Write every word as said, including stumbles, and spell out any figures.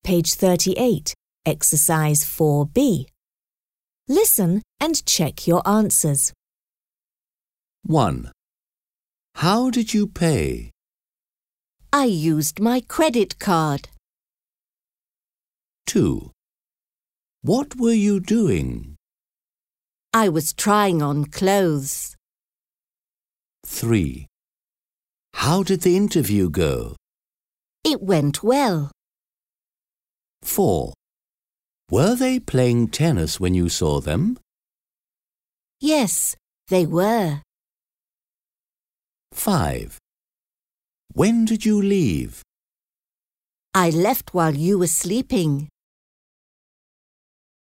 page thirty-eight, exercise four B. Listen and check your answers. one. How did you pay? I used my credit card. two. What were you doing? I was trying on clothes. three. How did the interview go? It went well. four. Were they playing tennis when you saw them? Yes, they were. five. When did you leave? I left while you were sleeping.